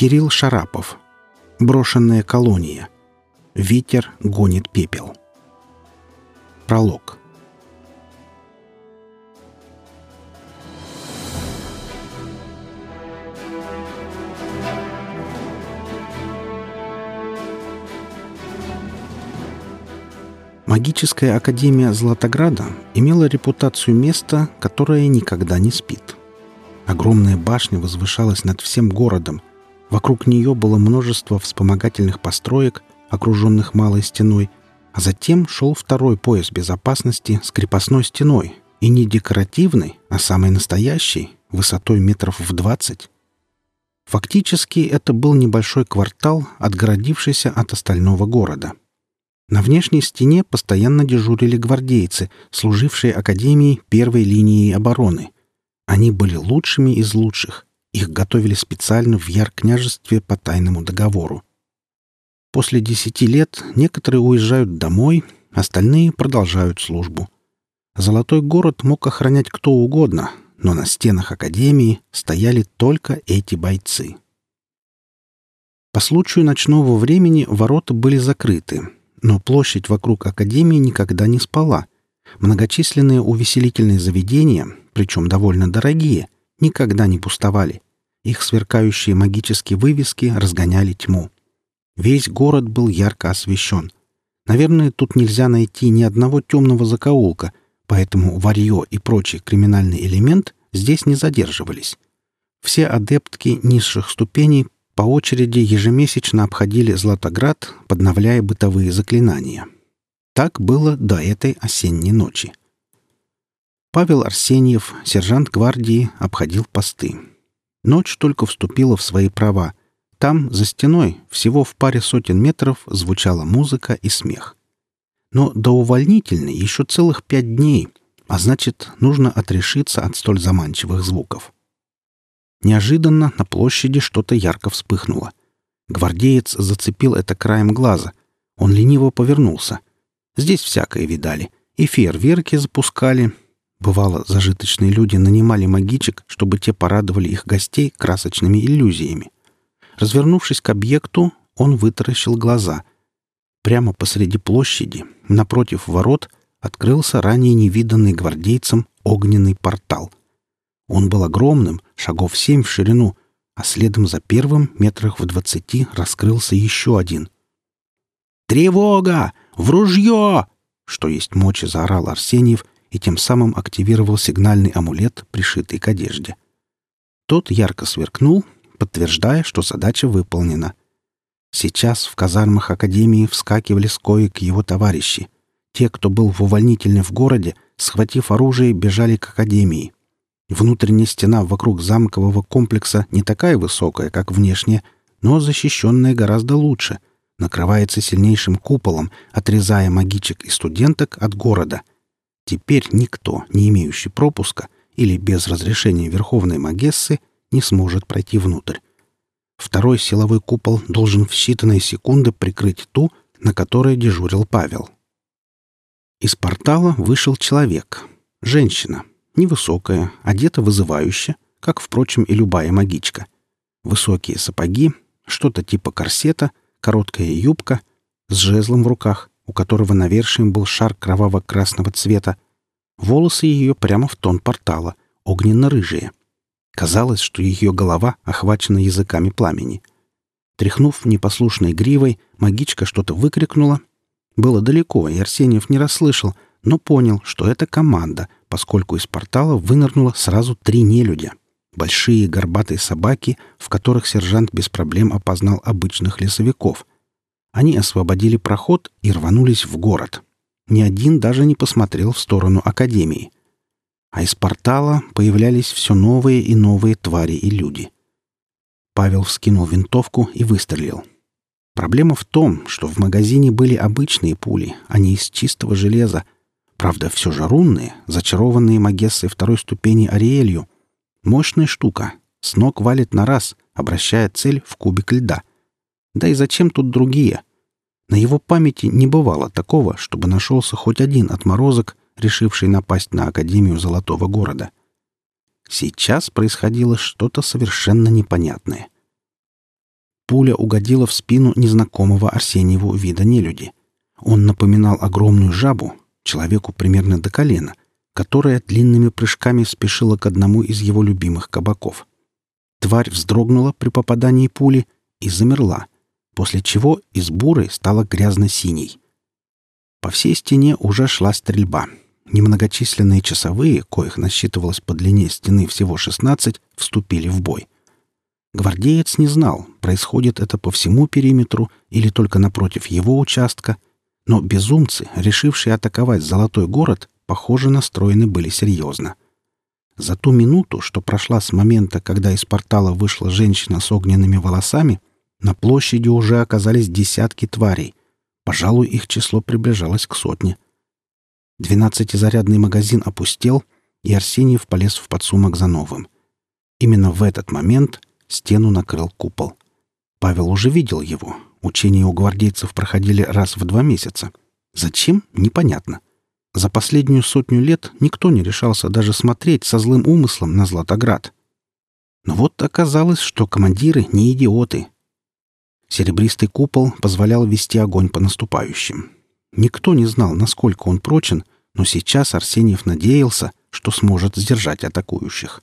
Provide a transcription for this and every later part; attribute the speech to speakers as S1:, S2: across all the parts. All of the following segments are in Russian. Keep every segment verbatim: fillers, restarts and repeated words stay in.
S1: Кирилл Шарапов. Брошенная колония. Ветер гонит пепел. Пролог. Магическая академия Златограда имела репутацию места, которое никогда не спит. Огромная башня возвышалась над всем городом. Вокруг нее было множество вспомогательных построек, окруженных малой стеной, а затем шел второй пояс безопасности с крепостной стеной, и не декоративной, а самой настоящей, высотой метров в двадцать. Фактически это был небольшой квартал, отгородившийся от остального города. На внешней стене постоянно дежурили гвардейцы, служившие академией первой линией обороны. Они были лучшими из лучших. Их готовили специально в Яр-княжестве по тайному договору. После десяти лет некоторые уезжают домой, остальные продолжают службу. Золотой город мог охранять кто угодно, но на стенах академии стояли только эти бойцы. По случаю ночного времени ворота были закрыты, но площадь вокруг академии никогда не спала. Многочисленные увеселительные заведения, причем довольно дорогие, никогда не пустовали. Их сверкающие магические вывески разгоняли тьму. Весь город был ярко освещен. Наверное, тут нельзя найти ни одного темного закоулка, поэтому варьё и прочий криминальный элемент здесь не задерживались. Все адептки низших ступеней по очереди ежемесячно обходили Златоград, подновляя бытовые заклинания. Так было до этой осенней ночи. Павел Арсеньев, сержант гвардии, обходил посты. Ночь только вступила в свои права. Там, за стеной, всего в паре сотен метров, звучала музыка и смех. Но до увольнительной еще целых пять дней, а значит, нужно отрешиться от столь заманчивых звуков. Неожиданно на площади что-то ярко вспыхнуло. Гвардеец зацепил это краем глаза. Он лениво повернулся. Здесь всякое видали. И фейерверки запускали. Бывало, зажиточные люди нанимали магичек, чтобы те порадовали их гостей красочными иллюзиями. Развернувшись к объекту, он вытаращил глаза. Прямо посреди площади, напротив ворот, открылся ранее невиданный гвардейцем огненный портал. Он был огромным, шагов семь в ширину, а следом за первым, метрах в двадцати, раскрылся еще один. «Тревога! В ружье!» — что есть мочи, заорал Арсеньев и тем самым активировал сигнальный амулет, пришитый к одежде. Тот ярко сверкнул, подтверждая, что задача выполнена. Сейчас в казармах академии вскакивали с коек его товарищи. Те, кто был в увольнительной в городе, схватив оружие, бежали к академии. Внутренняя стена вокруг замкового комплекса не такая высокая, как внешняя, но защищенная гораздо лучше, накрывается сильнейшим куполом, отрезая магичек и студенток от города. Теперь никто, не имеющий пропуска или без разрешения Верховной Магессы, не сможет пройти внутрь. Второй силовой купол должен в считанные секунды прикрыть ту, на которой дежурил Павел. Из портала вышел человек. Женщина. Невысокая, одета вызывающе, как, впрочем, и любая магичка. Высокие сапоги, что-то типа корсета, короткая юбка, с жезлом в руках, у которого навершием был шар кроваво-красного цвета. Волосы ее прямо в тон портала, огненно-рыжие. Казалось, что ее голова охвачена языками пламени. Тряхнув непослушной гривой, магичка что-то выкрикнула. Было далеко, и Арсеньев не расслышал, но понял, что это команда, поскольку из портала вынырнуло сразу три нелюдя. Большие горбатые собаки, в которых сержант без проблем опознал обычных лесовиков. Они освободили проход и рванулись в город. Ни один даже не посмотрел в сторону академии. А из портала появлялись все новые и новые твари и люди. Павел вскинул винтовку и выстрелил. Проблема в том, что в магазине были обычные пули, а не из чистого железа. Правда, все же рунные, зачарованные магессой второй ступени Ариэлью. Мощная штука. С ног валит на раз, обращая цель в кубик льда. Да и зачем тут другие? На его памяти не бывало такого, чтобы нашелся хоть один отморозок, решивший напасть на Академию Золотого Города. Сейчас происходило что-то совершенно непонятное. Пуля угодила в спину незнакомого Арсеньеву вида нелюди. Он напоминал огромную жабу, человеку примерно до колена, которая длинными прыжками спешила к одному из его любимых кабаков. Тварь вздрогнула при попадании пули и замерла, после чего из бурой стала грязно-синей. По всей стене уже шла стрельба. Немногочисленные часовые, коих насчитывалось по длине стены всего шестнадцать, вступили в бой. Гвардеец не знал, происходит это по всему периметру или только напротив его участка, но безумцы, решившие атаковать Золотой город, похоже, настроены были серьезно. За ту минуту, что прошла с момента, когда из портала вышла женщина с огненными волосами, на площади уже оказались десятки тварей. Пожалуй, их число приближалось к сотне. Двенадцатизарядный магазин опустел, и Арсеньев полез в подсумок за новым. Именно в этот момент стену накрыл купол. Павел уже видел его. Учения у гвардейцев проходили раз в два месяца. Зачем? Непонятно. За последнюю сотню лет никто не решался даже смотреть со злым умыслом на Златоград. Но вот оказалось, что командиры не идиоты. Серебристый купол позволял вести огонь по наступающим. Никто не знал, насколько он прочен, но сейчас Арсеньев надеялся, что сможет сдержать атакующих.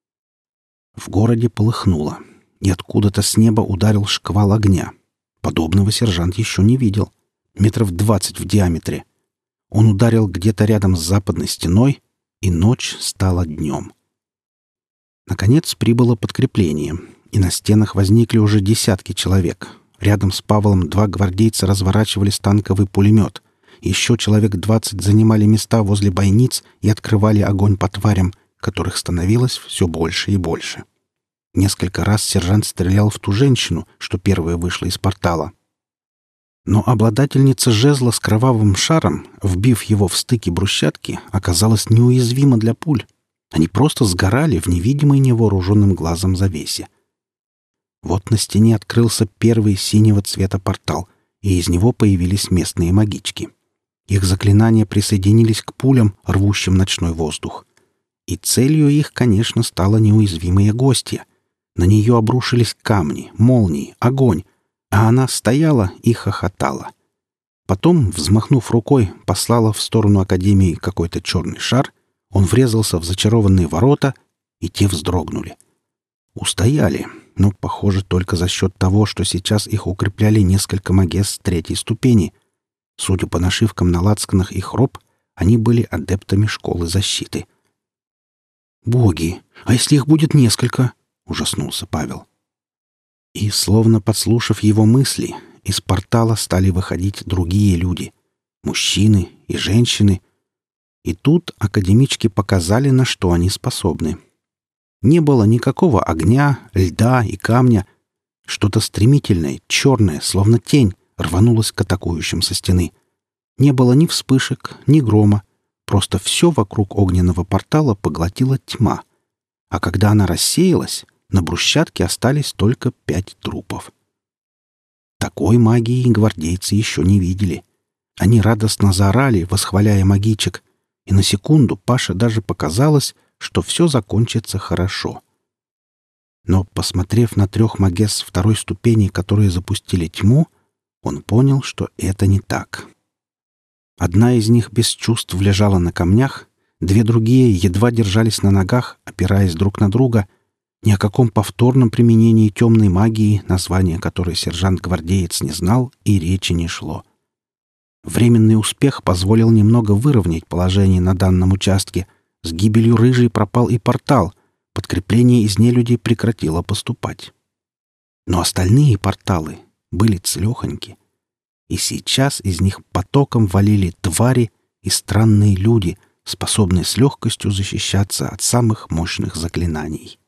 S1: В городе полыхнуло, и откуда-то с неба ударил шквал огня. Подобного сержант еще не видел. Метров двадцать в диаметре. Он ударил где-то рядом с западной стеной, и ночь стала днем. Наконец прибыло подкрепление, и на стенах возникли уже десятки человек. Рядом с Павлом два гвардейца разворачивали станковый пулемет. Еще человек двадцать занимали места возле бойниц и открывали огонь по тварям, которых становилось все больше и больше. Несколько раз сержант стрелял в ту женщину, что первая вышла из портала. Но обладательница жезла с кровавым шаром, вбив его в стыки брусчатки, оказалась неуязвима для пуль. Они просто сгорали в невидимой невооруженным глазом завесе. Вот на стене открылся первый синего цвета портал, и из него появились местные магички. Их заклинания присоединились к пулям, рвущим ночной воздух. И целью их, конечно, стала неуязвимая гостья. На нее обрушились камни, молнии, огонь, а она стояла и хохотала. Потом, взмахнув рукой, послала в сторону Академии какой-то черный шар, он врезался в зачарованные ворота, и те вздрогнули. Устояли, но, похоже, только за счет того, что сейчас их укрепляли несколько магесс третьей ступени. Судя по нашивкам на лацканах их роб, они были адептами школы защиты. «Боги! А если их будет несколько?» — ужаснулся Павел. И, словно подслушав его мысли, из портала стали выходить другие люди — мужчины и женщины. И тут академички показали, на что они способны. Не было никакого огня, льда и камня. Что-то стремительное, черное, словно тень, рванулось к атакующим со стены. Не было ни вспышек, ни грома. Просто все вокруг огненного портала поглотила тьма. А когда она рассеялась, на брусчатке остались только пять трупов. Такой магии гвардейцы еще не видели. Они радостно заорали, восхваляя магичек, и на секунду Паше даже показалось, что все закончится хорошо. Но, посмотрев на трех магесс второй ступени, которые запустили тьму, он понял, что это не так. Одна из них без чувств лежала на камнях, две другие едва держались на ногах, опираясь друг на друга. Ни о каком повторном применении темной магии, название которой сержант-гвардеец не знал, и речи не шло. Временный успех позволил немного выровнять положение на данном участке. С гибелью рыжей пропал и портал. Подкрепление из нелюдей прекратило поступать. Но остальные порталы были целехоньки. И сейчас из них потоком валили твари и странные люди, способные с легкостью защищаться от самых мощных заклинаний.